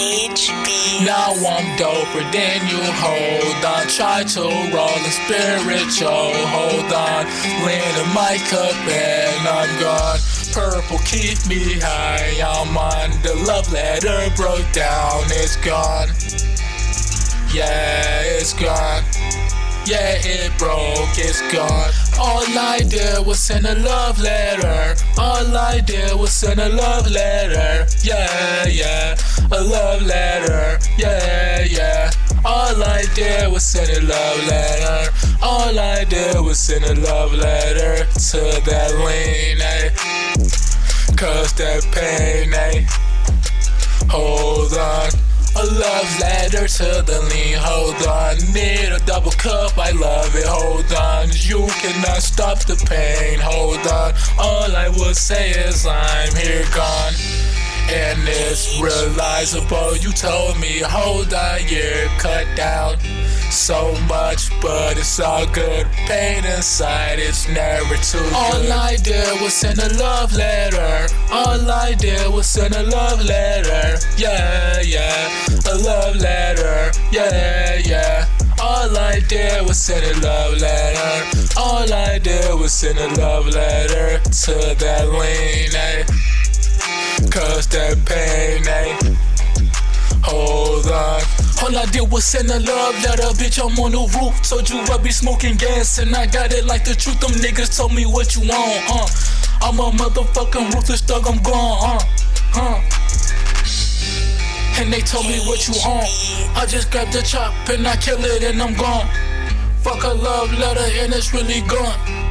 Now I'm doper than you, hold on. Try to roll the spiritual, hold on. Lean in my cup and I'm gone. Purple keep me high, I'm on. The love letter broke down, it's gone. Yeah, it's gone. Yeah, it broke, it's gone. All I did was send a love letter. All I did was send a love letter. Yeah, yeah, a love letter. Yeah, yeah. All I did was send a love letter. All I did was send a love letter to that lean, eh? Cause that pain, eh? Hold on. A love letter to the lean, hold on. Need a double cup, I love it, hold on. You cannot stop the pain, hold on. All I will say is I'm here gone. And it's realizable, you told me, hold on, you're cut down so much, but it's all good. Pain inside, it's never too good. All I did was send a love letter. All I did was send a love letter. Yeah, yeah, a love letter. Yeah, yeah. All I did was send a love letter. All I did was send a love letter to that lean, eh? Cause that pain, eh? Hold on. All I did was send a love letter, bitch, I'm on the roof. Told you I be smoking gas and I got it like the truth. Them niggas told me what you want, I'm a motherfucking ruthless thug, I'm gone, And they told me what you want. I just grabbed the chop and I kill it and I'm gone. Fuck a love letter and it's really gone.